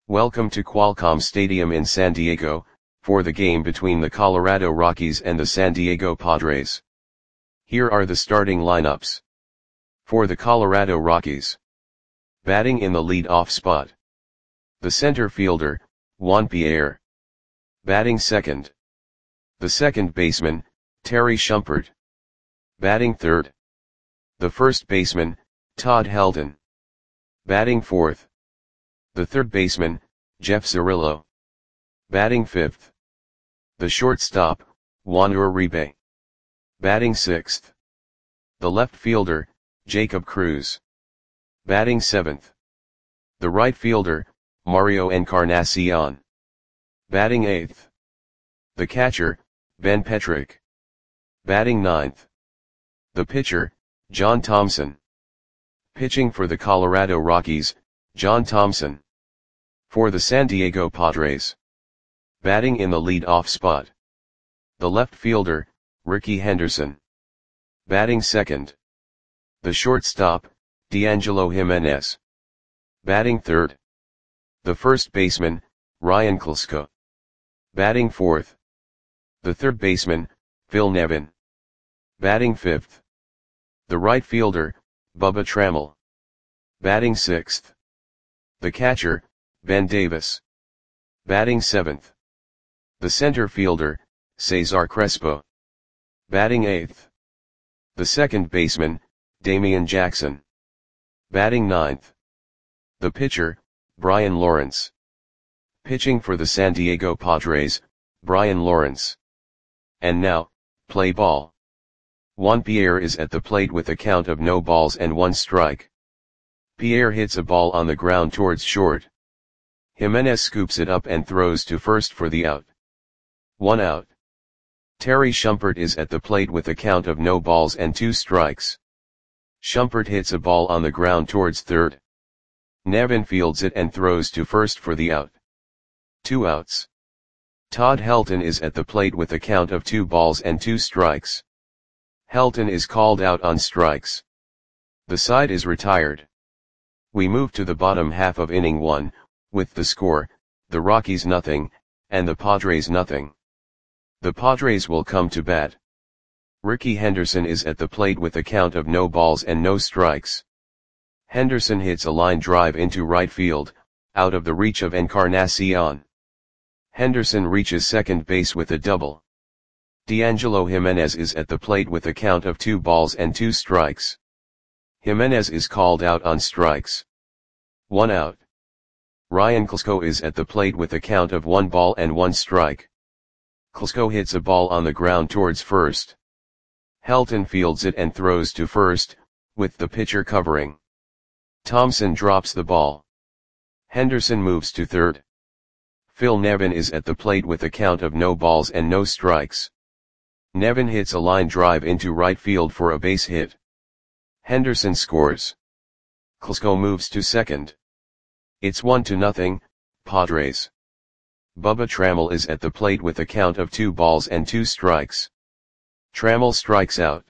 Welcome to Qualcomm Stadium in San Diego, for the game between the Colorado Rockies and the San Diego Padres. Here are the starting lineups. For the Colorado Rockies. Batting in the lead-off spot. The center fielder, Juan Pierre. Batting second. The second baseman, Terry Shumpert. Batting third. The first baseman, Todd Helton. Batting fourth. The third baseman, Jeff Cirillo. Batting fifth. The shortstop, Juan Uribe. Batting sixth. The left fielder, Jacob Cruz. Batting seventh. The right fielder, Mario Encarnacion. Batting eighth. The catcher, Ben Petrick. Batting ninth. The pitcher, John Thompson. Pitching for the Colorado Rockies, John Thompson. For the San Diego Padres. Batting in the lead-off spot. The left fielder, Ricky Henderson. Batting second. The shortstop, D'Angelo Jimenez. Batting third. The first baseman, Ryan Klesko. Batting fourth. The third baseman, Phil Nevin. Batting fifth. The right fielder, Bubba Trammell. Batting sixth. The catcher, Ben Davis. Batting seventh. The center fielder, Cesar Crespo. Batting eighth. The second baseman, Damian Jackson. Batting ninth. The pitcher, Brian Lawrence. Pitching for the San Diego Padres, Brian Lawrence. And now, play ball. Juan Pierre is at the plate with a count of no balls and one strike. Pierre hits a ball on the ground towards short. Jimenez scoops it up and throws to first for the out. 1 out. Terry Shumpert is at the plate with a count of no balls and 2 strikes. Shumpert hits a ball on the ground towards third. Nevin fields it and throws to first for the out. 2 outs. Todd Helton is at the plate with a count of 2 balls and 2 strikes. Helton is called out on strikes. The side is retired. We move to the bottom half of inning 1, with the score, the Rockies nothing, and the Padres nothing. The Padres will come to bat. Ricky Henderson is at the plate with a count of no balls and no strikes. Henderson hits a line drive into right field, out of the reach of Encarnacion. Henderson reaches second base with a double. D'Angelo Jimenez is at the plate with a count of 2 balls and 2 strikes. Jimenez is called out on strikes. 1 out. Ryan Klesko is at the plate with a count of 1 ball and 1 strike. Klesko hits a ball on the ground towards first. Helton fields it and throws to first, with the pitcher covering. Thompson drops the ball. Henderson moves to third. Phil Nevin is at the plate with a count of no balls and no strikes. Nevin hits a line drive into right field for a base hit. Henderson scores. Klesko moves to second. It's 1-0, Padres. Bubba Trammell is at the plate with a count of 2 balls and 2 strikes. Trammell strikes out.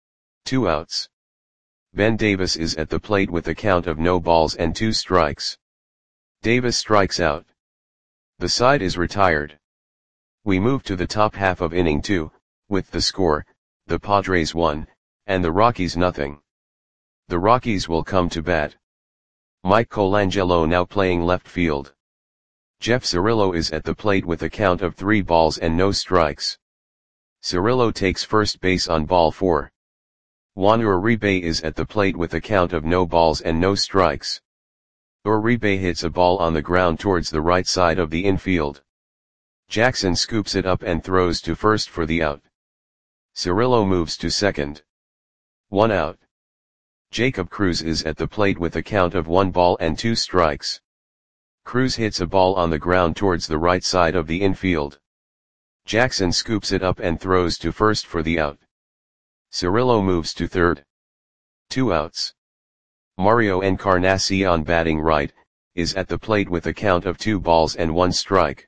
2 outs. Ben Davis is at the plate with a count of no balls and 2 strikes. Davis strikes out. The side is retired. We move to the top half of inning 2, with the score, the Padres 1, and the Rockies nothing. The Rockies will come to bat. Mike Colangelo now playing left field. Jeff Cirillo is at the plate with a count of 3 balls and no strikes. Cirillo takes first base on ball 4. Juan Uribe is at the plate with a count of no balls and no strikes. Uribe hits a ball on the ground towards the right side of the infield. Jackson scoops it up and throws to first for the out. Cirillo moves to second. 1 out. Jacob Cruz is at the plate with a count of 1 ball and 2 strikes. Cruz hits a ball on the ground towards the right side of the infield. Jackson scoops it up and throws to first for the out. Cirillo moves to third. 2 outs. Mario Encarnacion batting right, is at the plate with a count of 2 balls and 1 strike.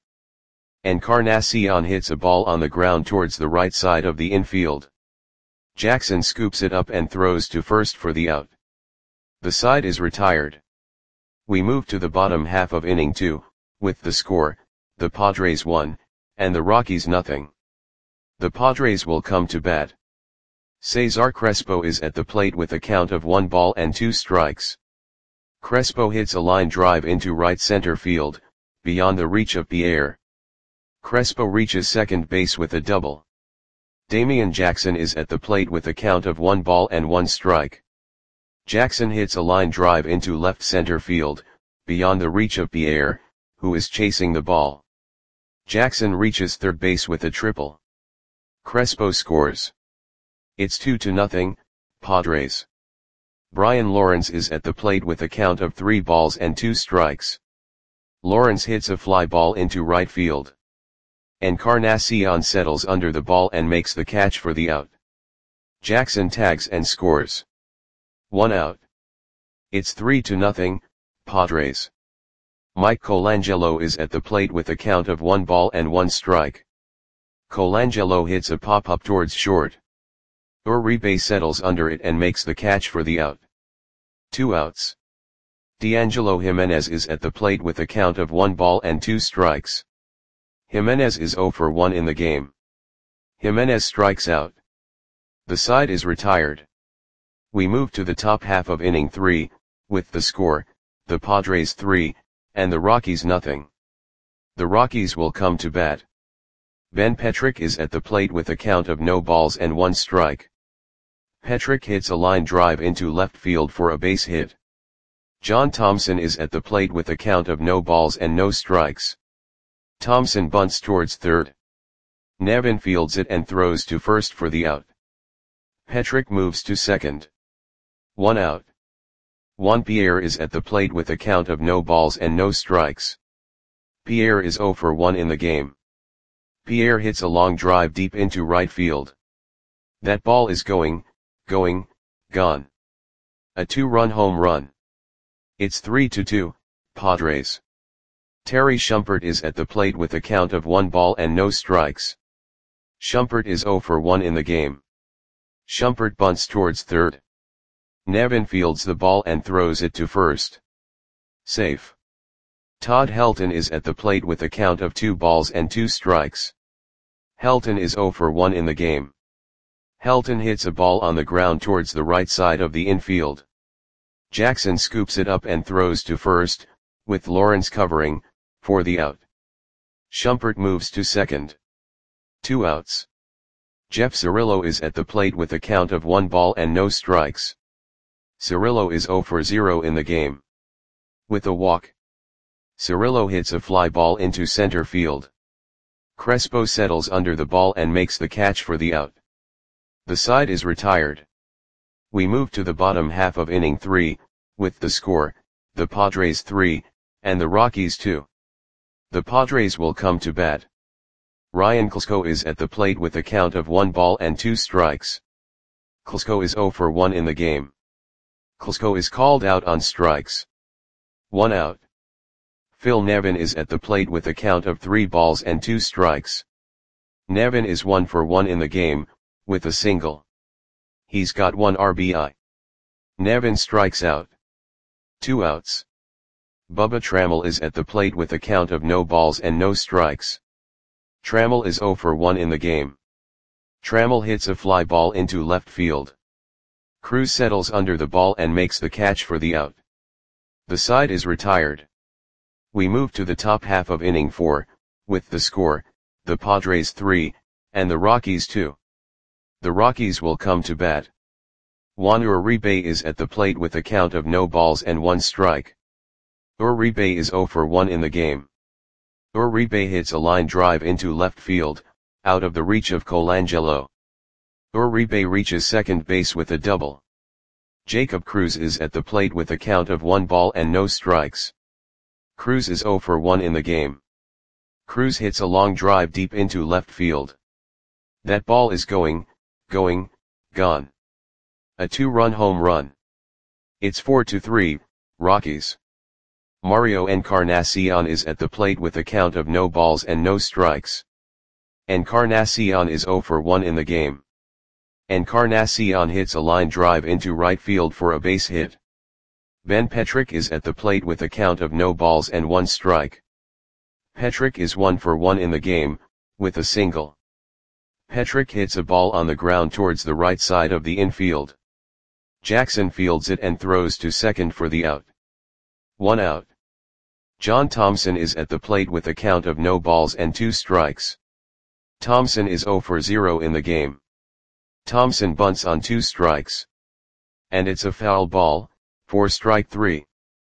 Encarnacion hits a ball on the ground towards the right side of the infield. Jackson scoops it up and throws to first for the out. The side is retired. We move to the bottom half of inning 2, with the score, the Padres 1, and the Rockies nothing. The Padres will come to bat. Cesar Crespo is at the plate with a count of 1 ball and 2 strikes. Crespo hits a line drive into right center field, beyond the reach of Pierre. Crespo reaches second base with a double. Damian Jackson is at the plate with a count of 1 ball and 1 strike. Jackson hits a line drive into left center field, beyond the reach of Pierre, who is chasing the ball. Jackson reaches third base with a triple. Crespo scores. It's 2-0, Padres. Brian Lawrence is at the plate with a count of 3 balls and 2 strikes. Lawrence hits a fly ball into right field. Encarnacion settles under the ball and makes the catch for the out. Jackson tags and scores. 1 out. It's 3-0, Padres. Mike Colangelo is at the plate with a count of 1 ball and 1 strike. Colangelo hits a pop-up towards short. Uribe settles under it and makes the catch for the out. 2 outs. D'Angelo Jimenez is at the plate with a count of 1 ball and 2 strikes. Jimenez is 0 for 1 in the game. Jimenez strikes out. The side is retired. We move to the top half of inning 3, with the score, the Padres 3, and the Rockies nothing. The Rockies will come to bat. Ben Petrick is at the plate with a count of no balls and 1 strike. Petrick hits a line drive into left field for a base hit. John Thompson is at the plate with a count of no balls and no strikes. Thompson bunts towards third. Nevin fields it and throws to first for the out. Petrick moves to second. 1 out. Juan Pierre is at the plate with a count of no balls and no strikes. Pierre is 0 for 1 in the game. Pierre hits a long drive deep into right field. That ball is gone. A 2-run home run. It's 3-2, Padres. Terry Shumpert is at the plate with a count of 1 ball and no strikes. Shumpert is 0 for 1 in the game. Shumpert bunts towards third. Nevin fields the ball and throws it to first. Safe. Todd Helton is at the plate with a count of 2 balls and 2 strikes. Helton is 0 for 1 in the game. Helton hits a ball on the ground towards the right side of the infield. Jackson scoops it up and throws to first, with Lawrence covering, for the out. Shumpert moves to second. 2 outs. Jeff Cirillo is at the plate with a count of 1 ball and no strikes. Cirillo is 0 for 0 in the game. With a walk. Cirillo hits a fly ball into center field. Crespo settles under the ball and makes the catch for the out. The side is retired. We move to the bottom half of inning 3, with the score, the Padres 3, and the Rockies 2. The Padres will come to bat. Ryan Klesko is at the plate with a count of 1 ball and 2 strikes. Klesko is 0 for 1 in the game. Klesko is called out on strikes. 1 out. Phil Nevin is at the plate with a count of 3 balls and 2 strikes. Nevin is 1 for 1 in the game, with a single. He's got 1 RBI. Nevin strikes out. 2 outs. Bubba Trammell is at the plate with a count of no balls and no strikes. Trammell is 0 for 1 in the game. Trammell hits a fly ball into left field. Cruz settles under the ball and makes the catch for the out. The side is retired. We move to the top half of inning 4, with the score, the Padres 3, and the Rockies 2. The Rockies will come to bat. Juan Uribe is at the plate with a count of no balls and 1 strike. Uribe is 0 for 1 in the game. Uribe hits a line drive into left field, out of the reach of Colangelo. Uribe reaches second base with a double. Jacob Cruz is at the plate with a count of 1 ball and no strikes. Cruz is 0 for 1 in the game. Cruz hits a long drive deep into left field. That ball is gone. A 2-run home run. It's 4-3, Rockies. Mario Encarnacion is at the plate with a count of no balls and no strikes. Encarnacion is 0 for 1 in the game. Encarnacion hits a line drive into right field for a base hit. Ben Petrick is at the plate with a count of no balls and 1 strike. Petrick is 1 for 1 in the game, with a single. Petrick hits a ball on the ground towards the right side of the infield. Jackson fields it and throws to second for the out. 1 out. John Thompson is at the plate with a count of no balls and 2 strikes. Thompson is 0 for 0 in the game. Thompson bunts on 2 strikes. And it's a foul ball, for strike 3.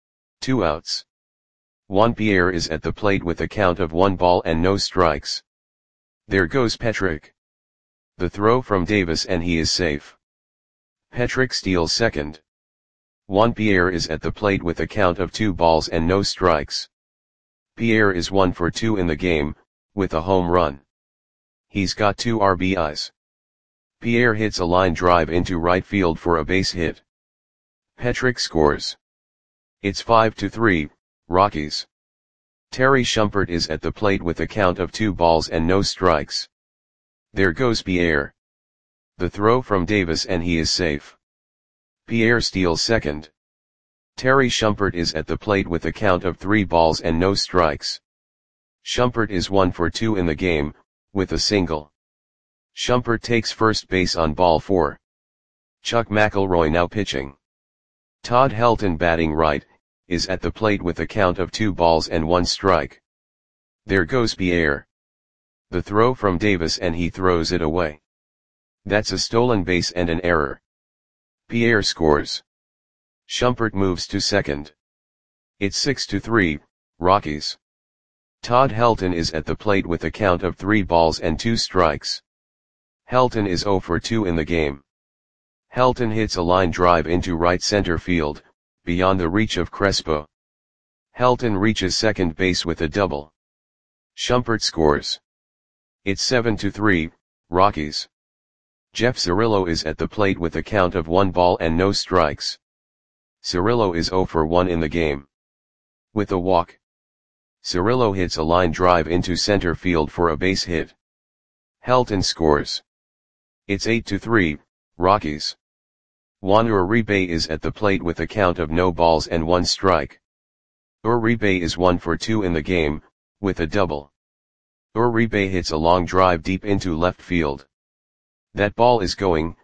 2 outs. Juan Pierre is at the plate with a count of 1 ball and no strikes. There goes Petrick. The throw from Davis and he is safe. Petrick steals second. Juan Pierre is at the plate with a count of 2 balls and no strikes. Pierre is 1 for 2 in the game, with a home run. He's got 2 RBIs. Pierre hits a line drive into right field for a base hit. Petrick scores. It's 5-3, Rockies. Terry Shumpert is at the plate with a count of 2 balls and no strikes. There goes Pierre. The throw from Davis and he is safe. Pierre steals second. Terry Shumpert is at the plate with a count of 3 balls and no strikes. Shumpert is 1 for 2 in the game, with a single. Shumpert takes first base on ball 4. Chuck McElroy now pitching. Todd Helton batting right, is at the plate with a count of 2 balls and 1 strike. There goes Pierre. The throw from Davis and he throws it away. That's a stolen base and an error. Pierre scores. Shumpert moves to second. It's 6-3, Rockies. Todd Helton is at the plate with a count of 3 balls and 2 strikes. Helton is 0 for 2 in the game. Helton hits a line drive into right center field, beyond the reach of Crespo. Helton reaches second base with a double. Shumpert scores. It's 7-3, Rockies. Jeff Cirillo is at the plate with a count of 1 ball and no strikes. Cirillo is 0 for 1 in the game. With a walk. Cirillo hits a line drive into center field for a base hit. Helton scores. It's 8-3, Rockies. Juan Uribe is at the plate with a count of no balls and 1 strike. Uribe is 1 for 2 in the game, with a double. Uribe hits a long drive deep into left field. That ball is gone.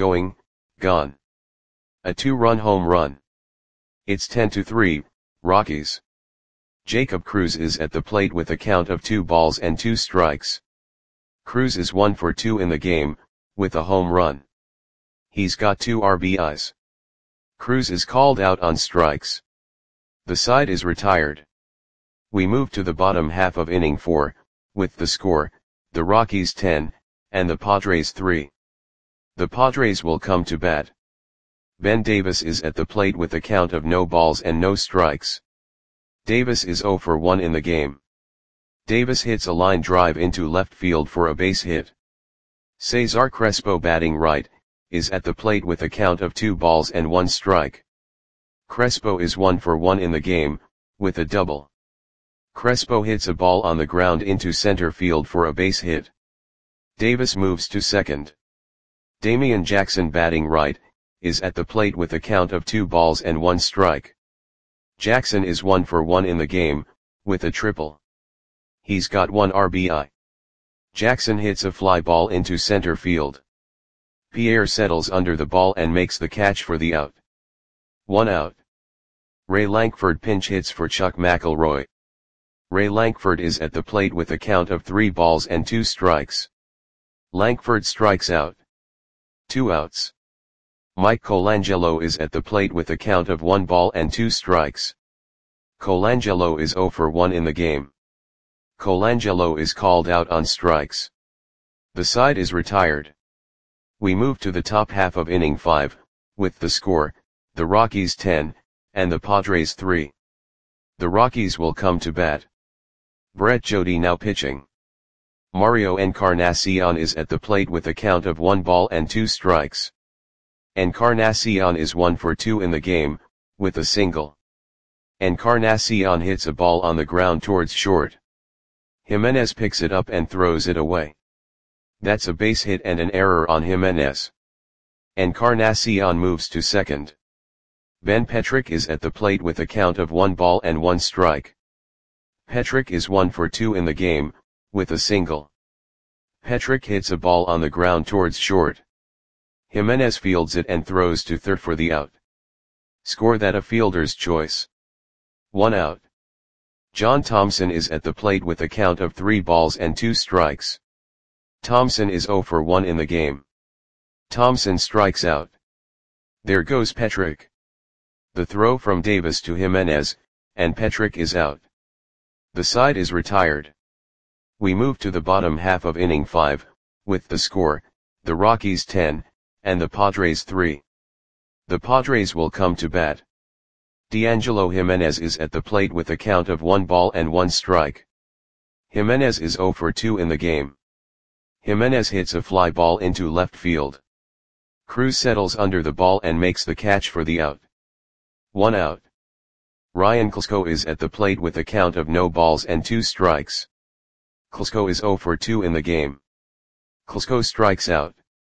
A 2-run home run. It's 10-3, Rockies. Jacob Cruz is at the plate with a count of 2 balls and 2 strikes. Cruz is 1 for 2 in the game, with a home run. He's got 2 RBIs. Cruz is called out on strikes. The side is retired. We move to the bottom half of inning 4, with the score, the Rockies 10, and the Padres 3. The Padres will come to bat. Ben Davis is at the plate with a count of no balls and no strikes. Davis is 0 for 1 in the game. Davis hits a line drive into left field for a base hit. Cesar Crespo batting right, is at the plate with a count of 2 balls and 1 strike. Crespo is 1 for 1 in the game, with a double. Crespo hits a ball on the ground into center field for a base hit. Davis moves to second. Damian Jackson batting right, is at the plate with a count of 2 balls and 1 strike. Jackson is 1 for 1 in the game, with a triple. He's got 1 RBI. Jackson hits a fly ball into center field. Pierre settles under the ball and makes the catch for the out. 1 out. Ray Lankford pinch hits for Chuck McElroy. Ray Lankford is at the plate with a count of 3 balls and 2 strikes. Lankford strikes out. 2 outs. Mike Colangelo is at the plate with a count of 1 ball and 2 strikes. Colangelo is 0 for 1 in the game. Colangelo is called out on strikes. The side is retired. We move to the top half of inning 5, with the score, the Rockies 10, and the Padres 3. The Rockies will come to bat. Brett Jody now pitching. Mario Encarnacion is at the plate with a count of 1 ball and 2 strikes. Encarnacion is 1 for 2 in the game, with a single. Encarnacion hits a ball on the ground towards short. Jimenez picks it up and throws it away. That's a base hit and an error on Jimenez. Encarnacion moves to second. Ben Petrick is at the plate with a count of 1 ball and 1 strike. Petrick is 1 for 2 in the game, with a single. Petrick hits a ball on the ground towards short. Jimenez fields it and throws to third for the out. Score that a fielder's choice. 1 out. John Thompson is at the plate with a count of 3 balls and 2 strikes. Thompson is 0 for 1 in the game. Thompson strikes out. There goes Petrick. The throw from Davis to Jimenez, and Petrick is out. The side is retired. We move to the bottom half of inning 5, with the score, the Rockies 10, and the Padres 3. The Padres will come to bat. D'Angelo Jimenez is at the plate with a count of 1 ball and 1 strike. Jimenez is 0 for 2 in the game. Jimenez hits a fly ball into left field. Cruz settles under the ball and makes the catch for the out. 1 out. Ryan Klesko is at the plate with a count of no balls and 2 strikes. Klesko is 0 for 2 in the game. Klesko strikes out.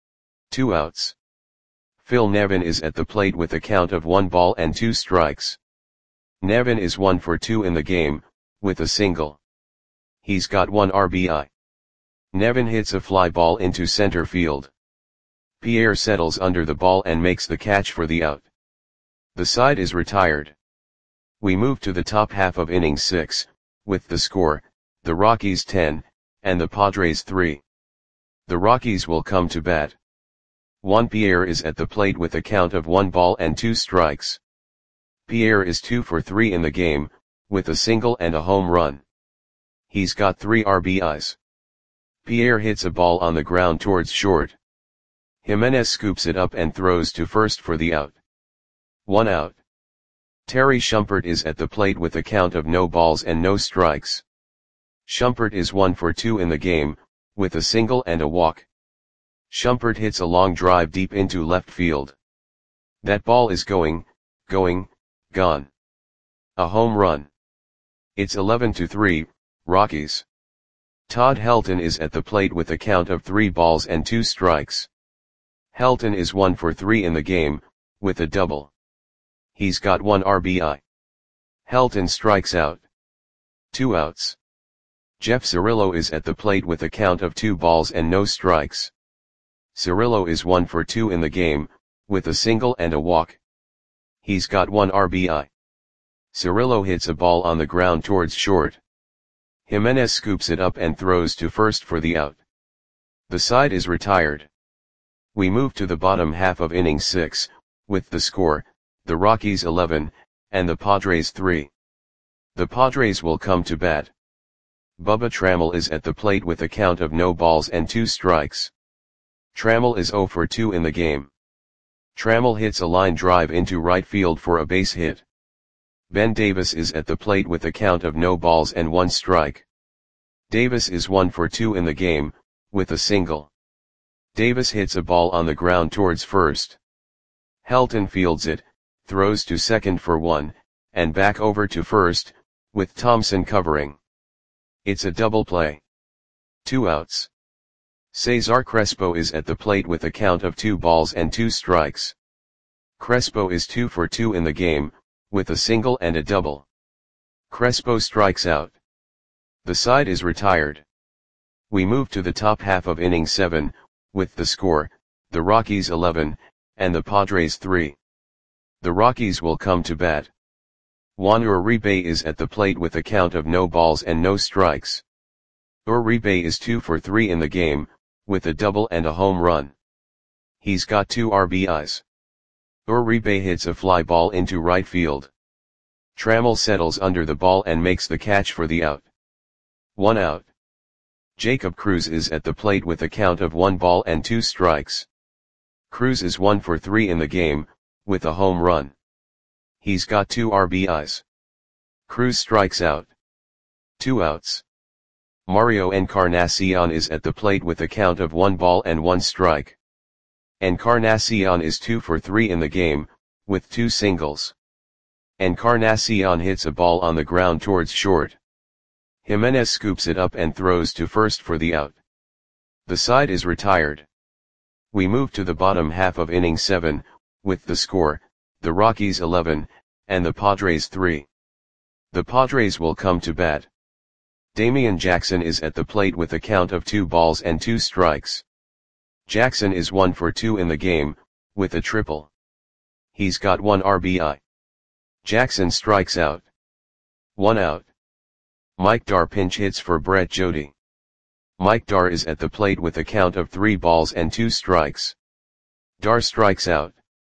2 outs. Phil Nevin is at the plate with a count of 1 ball and 2 strikes. Nevin is 1 for 2 in the game, with a single. He's got 1 RBI. Nevin hits a fly ball into center field. Pierre settles under the ball and makes the catch for the out. The side is retired. We move to the top half of inning 6, with the score, the Rockies 10, and the Padres 3. The Rockies will come to bat. Juan Pierre is at the plate with a count of 1 ball and 2 strikes. Pierre is 2 for 3 in the game, with a single and a home run. He's got 3 RBIs. Pierre hits a ball on the ground towards short. Jimenez scoops it up and throws to first for the out. 1 out. Terry Shumpert is at the plate with a count of no balls and no strikes. Shumpert is 1 for 2 in the game, with a single and a walk. Shumpert hits a long drive deep into left field. That ball is gone. A home run. It's 11-3, Rockies. Todd Helton is at the plate with a count of 3 balls and 2 strikes. Helton is 1 for 3 in the game, with a double. He's got 1 RBI. Helton strikes out. 2 outs. Jeff Cirillo is at the plate with a count of 2 balls and no strikes. Cirillo is 1 for 2 in the game, with a single and a walk. He's got 1 RBI. Cirillo hits a ball on the ground towards short. Jimenez scoops it up and throws to first for the out. The side is retired. We move to the bottom half of inning 6, with the score, the Rockies 11, and the Padres 3. The Padres will come to bat. Bubba Trammell is at the plate with a count of no balls and 2 strikes. Trammell is 0 for 2 in the game. Trammell hits a line drive into right field for a base hit. Ben Davis is at the plate with a count of no balls and 1 strike. Davis is 1 for 2 in the game, with a single. Davis hits a ball on the ground towards first. Helton fields it, throws to second for 1, and back over to first, with Thompson covering. It's a double play. 2 outs. Cesar Crespo is at the plate with a count of 2 balls and 2 strikes. Crespo is 2 for 2 in the game, with a single and a double. Crespo strikes out. The side is retired. We move to the top half of inning 7, with the score, the Rockies 11, and the Padres 3. The Rockies will come to bat. Juan Uribe is at the plate with a count of no balls and no strikes. Uribe is 2 for 3 in the game, with a double and a home run. He's got 2 RBIs. Uribe hits a fly ball into right field. Trammell settles under the ball and makes the catch for the out. 1 out. Jacob Cruz is at the plate with a count of 1 ball and 2 strikes. Cruz is 1 for 3 in the game, with a home run. He's got 2 RBIs. Cruz strikes out. 2 outs. Mario Encarnacion is at the plate with a count of 1 ball and 1 strike. Encarnacion is 2 for 3 in the game, with 2 singles. Encarnacion hits a ball on the ground towards short. Jimenez scoops it up and throws to first for the out. The side is retired. We move to the bottom half of inning 7, with the score, the Rockies 11, and the Padres 3. The Padres will come to bat. Damian Jackson is at the plate with a count of 2 balls and 2 strikes. Jackson is 1 for 2 in the game, with a triple. He's got 1 RBI. Jackson strikes out. 1 out. Mike Dar pinch hits for Brett Jody. Mike Dar is at the plate with a count of 3 balls and 2 strikes. Dar strikes out.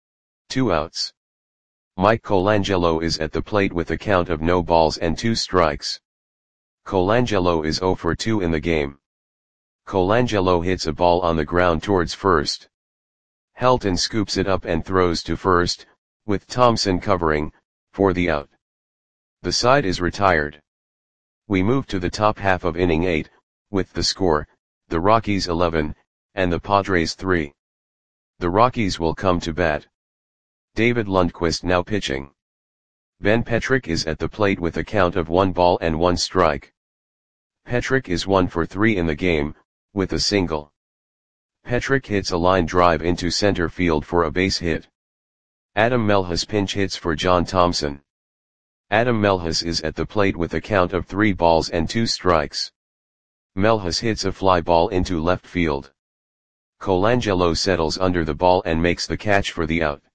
2 outs. Mike Colangelo is at the plate with a count of no balls and 2 strikes. Colangelo is 0 for 2 in the game. Colangelo hits a ball on the ground towards first. Helton scoops it up and throws to first, with Thompson covering, for the out. The side is retired. We move to the top half of inning 8, with the score, the Rockies 11, and the Padres 3. The Rockies will come to bat. David Lundquist now pitching. Ben Petrick is at the plate with a count of 1 ball and 1 strike. Petrick is 1 for 3 in the game, with a single. Petrick hits a line drive into center field for a base hit. Adam Melhus pinch hits for John Thompson. Adam Melhus is at the plate with a count of 3 balls and 2 strikes. Melhus hits a fly ball into left field. Colangelo settles under the ball and makes the catch for the out.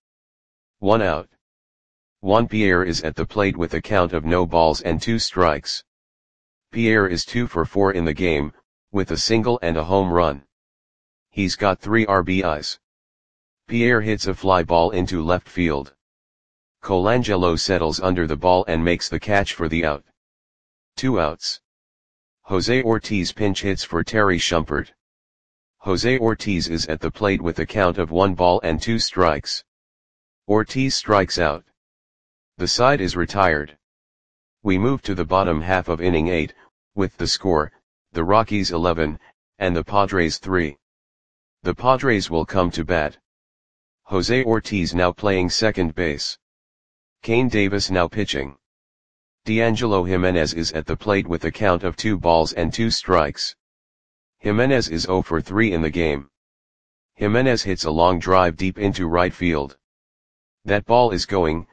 1 out. Juan Pierre is at the plate with a count of no balls and 2 strikes. Pierre is 2 for 4 in the game, with a single and a home run. He's got 3 RBIs. Pierre hits a fly ball into left field. Colangelo settles under the ball and makes the catch for the out. 2 outs. Jose Ortiz pinch hits for Terry Shumpert. Jose Ortiz is at the plate with a count of 1 ball and 2 strikes. Ortiz strikes out. The side is retired. We move to the bottom half of inning 8, with the score, the Rockies 11, and the Padres 3. The Padres will come to bat. Jose Ortiz now playing second base. Kane Davis now pitching. D'Angelo Jimenez is at the plate with a count of 2 balls and 2 strikes. Jimenez is 0 for 3 in the game. Jimenez hits a long drive deep into right field. That ball is gone.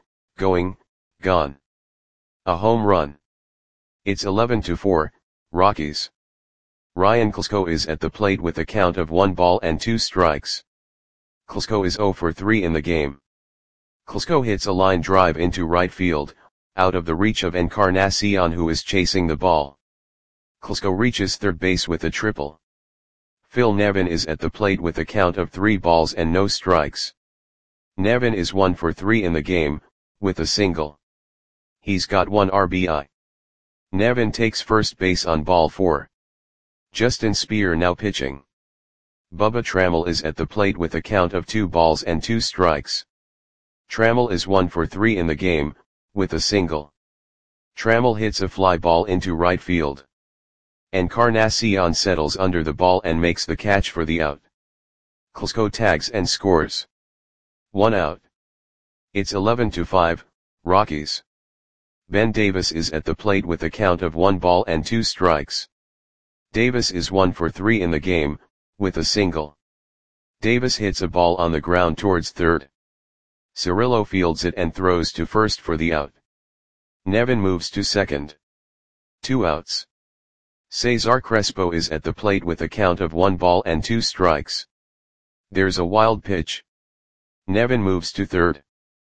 A home run. It's 11-4, Rockies. Ryan Klesko is at the plate with a count of 1 ball and 2 strikes. Klesko is 0 for 3 in the game. Klesko hits a line drive into right field, out of the reach of Encarnacion who is chasing the ball. Klesko reaches third base with a triple. Phil Nevin is at the plate with a count of 3 balls and no strikes. Nevin is 1 for 3 in the game, with a single. He's got 1 RBI. Nevin takes first base on ball 4. Justin Speer now pitching. Bubba Trammell is at the plate with a count of 2 balls and 2 strikes. Trammell is 1 for 3 in the game, with a single. Trammell hits a fly ball into right field. Encarnacion settles under the ball and makes the catch for the out. Klesko tags and scores. 1 out. It's 11-5, Rockies. Ben Davis is at the plate with a count of 1 ball and 2 strikes. Davis is 1 for 3 in the game, with a single. Davis hits a ball on the ground towards third. Cirillo fields it and throws to first for the out. Nevin moves to second. 2 outs. Cesar Crespo is at the plate with a count of 1 ball and 2 strikes. There's a wild pitch. Nevin moves to third.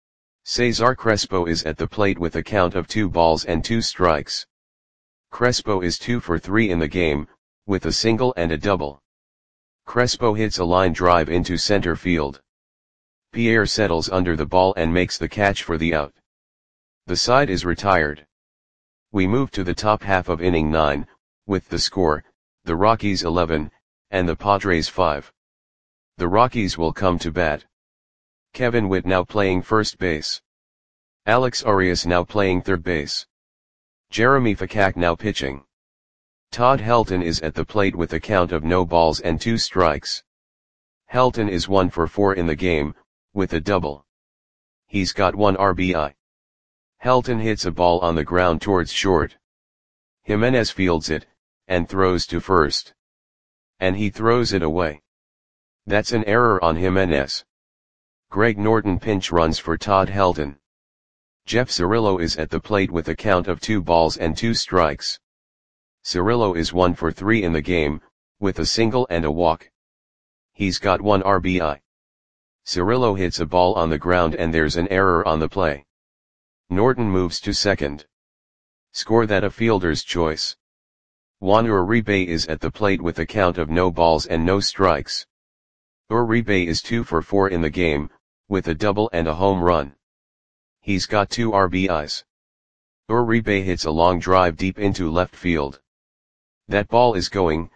Cesar Crespo is at the plate with a count of 2 balls and 2 strikes. Crespo is 2 for 3 in the game, with a single and a double. Crespo hits a line drive into center field. Pierre settles under the ball and makes the catch for the out. The side is retired. We move to the top half of inning 9, with the score, the Rockies 11, and the Padres 5. The Rockies will come to bat. Kevin Witt now playing first base. Alex Arias now playing third base. Jeremy Fakak now pitching. Todd Helton is at the plate with a count of no balls and 2 strikes. Helton is 1 for 4 in the game, with a double. He's got 1 RBI. Helton hits a ball on the ground towards short. Jimenez fields it, and throws to first. And he throws it away. That's an error on Jimenez. Greg Norton pinch runs for Todd Helton. Jeff Cirillo is at the plate with a count of 2 balls and 2 strikes. Cirillo is 1 for 3 in the game, with a single and a walk. He's got 1 RBI. Cirillo hits a ball on the ground and there's an error on the play. Norton moves to second. Score that a fielder's choice. Juan Uribe is at the plate with a count of no balls and no strikes. Uribe is 2 for 4 in the game, with a double and a home run. He's got 2 RBIs. Uribe hits a long drive deep into left field. That ball is gone.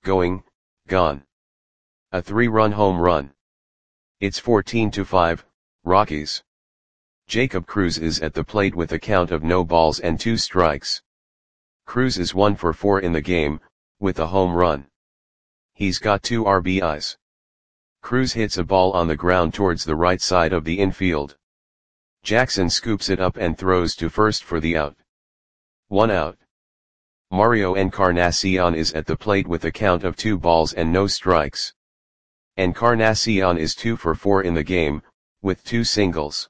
A 3-run home run. It's 14-5, Rockies. Jacob Cruz is at the plate with a count of no balls and 2 strikes. Cruz is 1 for 4 in the game, with a home run. He's got 2 RBIs. Cruz hits a ball on the ground towards the right side of the infield. Jackson scoops it up and throws to first for the out. 1 out. Mario Encarnacion is at the plate with a count of 2 balls and no strikes. Encarnacion is 2 for 4 in the game, with 2 singles.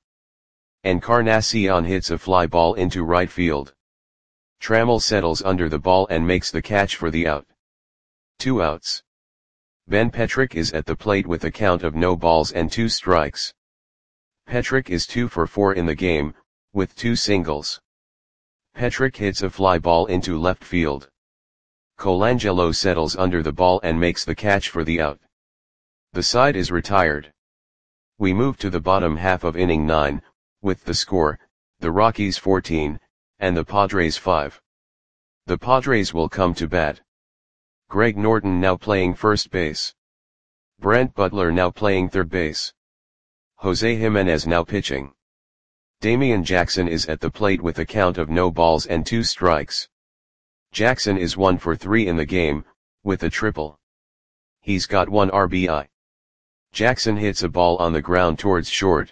Encarnacion hits a fly ball into right field. Trammell settles under the ball and makes the catch for the out. 2 outs. Ben Petrick is at the plate with a count of no balls and 2 strikes. Petrick is 2 for 4 in the game, with 2 singles. Petrick hits a fly ball into left field. Colangelo settles under the ball and makes the catch for the out. The side is retired. We move to the bottom half of inning 9, with the score, the Rockies 14, and the Padres 5. The Padres will come to bat. Greg Norton now playing first base. Brent Butler now playing third base. Jose Jimenez now pitching. Damian Jackson is at the plate with a count of no balls and 2 strikes. Jackson is 1 for 3 in the game, with a triple. He's got 1 RBI. Jackson hits a ball on the ground towards short.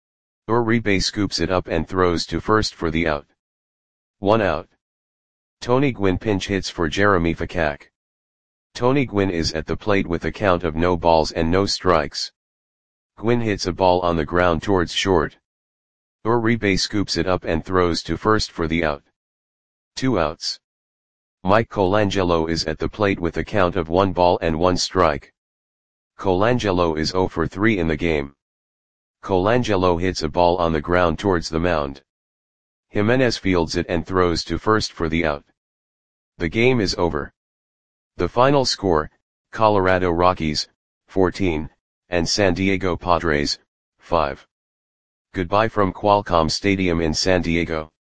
Uribe scoops it up and throws to first for the out. 1 out. Tony Gwynn pinch hits for Jeremy Fakak. Tony Gwynn is at the plate with a count of no balls and no strikes. Gwynn hits a ball on the ground towards short. Uribe scoops it up and throws to first for the out. 2 outs. Mike Colangelo is at the plate with a count of 1 ball and 1 strike. Colangelo is 0 for 3 in the game. Colangelo hits a ball on the ground towards the mound. Jimenez fields it and throws to first for the out. The game is over. The final score, Colorado Rockies, 14, and San Diego Padres, 5. Goodbye from Qualcomm Stadium in San Diego.